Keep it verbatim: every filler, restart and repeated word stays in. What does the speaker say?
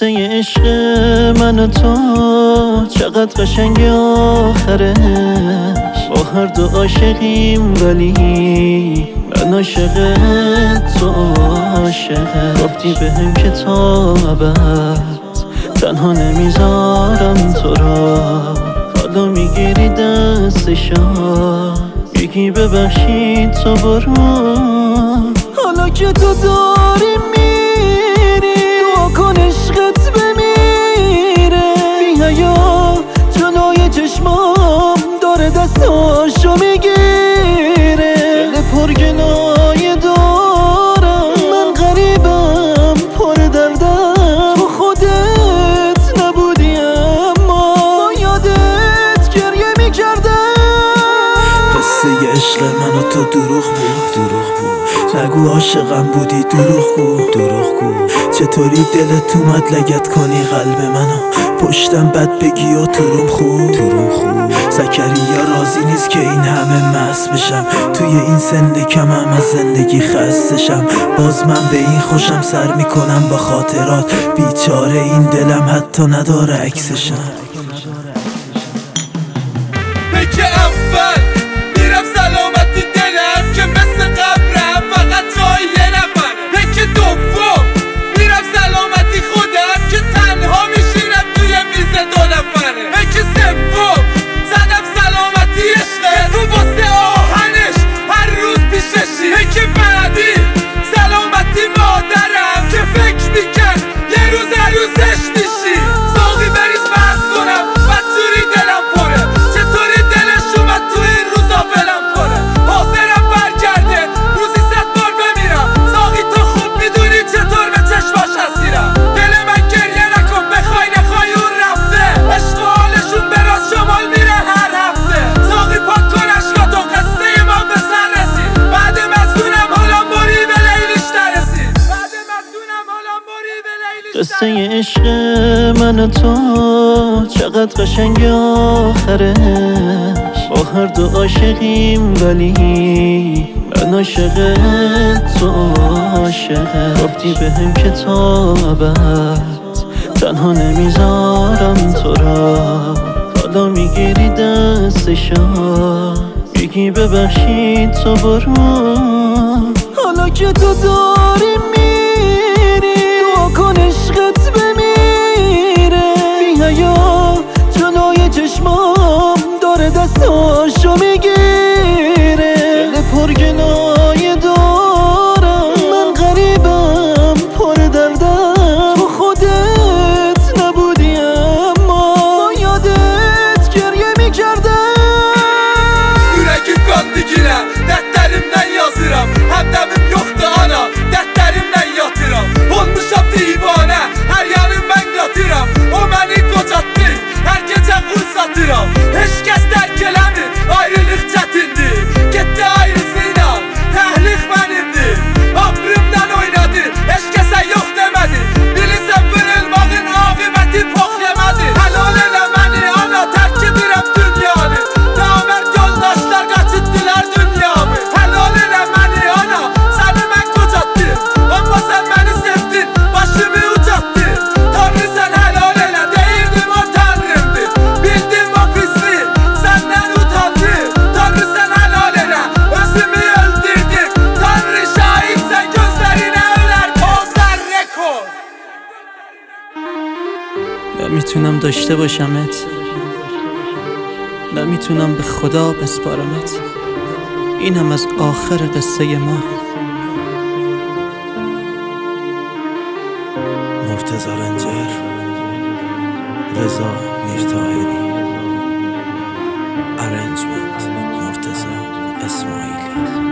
قصه عشق من و تو چقدر قشنگه آخرش. با هر دو عاشقیم ولی من عاشق تو عاشقه. گفتی بهم که تا ابد تنها نمیذارم تو را. حالا میگیری دستشا میگی ببخشید تو برو. حالا که تو داری میری دعا کن عشقت بمیره. بی حیا جلوی چشمام داره دستاشو میگیره. دل پرگناه دارم من غریبم پر دردم. تو خودت نبودی اما با یادت گریه میکردم. قصه عشق من و تو دروغ بود دروغ بود. نگو عاشقم بودی دروغ بود دروغ بود. چطوری دلت اومد لگت کنی قلب منو پشتم بد بگی و تروم خوب تروم خوب. زکریا راضی نیست که این همه مست بشم. توی این سن کمم از زندگی خستشم. باز من به این خوشم سر میکنم با خاطرات. بیچاره این دلم حتی نداره عکسشم. پیک اول میرم سلامتی دلم که مثل قبرم فقط جای یه نفر. پیک دوم میرم سلامتی خودم که تنها میشینم توی میز دو نفره. پیک سوم زدم سلامتی عشقه تو واسه آهنش هر روز پیششی. پیک بعدی سلامتی مادرم که فکر میکرد یه روز عروسش میشی. ساقی بریز بحث کنم بدجوری دلم پره. چطوری دلش اومد تو این روزا ولم کنه. حاضرم برگرده روزی صد بار بمیرم. ساقی تو خوب میدونی چطور به چشماش اسیرم. دل من گریه نکن بخوای نخوای اون رفته. عشق و حالشون به راست شمال میره هر هفته. ساقی پاک کن عشقاتو قصه ما به سر رسید. بعد مزدونم حالا موری به لیلیش نرسید. بعد مزدونم حالا موری به لیلیش قصه عشق من و تو چقدر قشنگه آخرش. با هر دو عاشقیم ولی من عاشق تو عاشقه. گفتی بهم که تا ابد تنها نمیذارم تو را. حالا میگیری دستشا میگی ببخشید تو برو. حالا که تو داری میری دعا کن عشقت بمیره. بی حیا جلوی چشمام داره دستاشو میگیره. دل پرگناه دارم من غریبم پر دردم. تو خودت نبودی اما با یادت گریه میکردم. Yüreğim kan dikine, dertlerimden yazıram. Hemdemim yoktu ana, dertlerimden yatıram. Olmuşam divane, her yanım ben katıram. O beni kocattı, her gece fırsatıram. Hiç kes terk eləmir, ayrılık çətindir. Gitti ayrısıyla, təhlik benimdir. Ömrümden oynadı, hiç kese yok demedi. Bilirsen vurulmağın akıbeti bok yemedi. Helal elə məni ana, terk edirəm dünyanı. Namərd yoldaşlar qaçıtdılar dünyamı. Helal elə məni ana, səni mən qocatdım. Amma sən məni sevdin, başımı ucatdın. Tanrı sən helal elə, deyirdim o tanrımdır. Bildim o pisliği, səndən utandım. Tanrı sən helal elə, özümü öldürdüm. Tanrı şahid sən gözlərinə ölər pozlar rekord. نمیتونم داشته باشمت، نمیتونم به خدا بسپارمت. این هم از آخر قصه ما. مرتضی رنجر، رضا میرطاهری، ارنجمنت مرتضی اسماعیلی.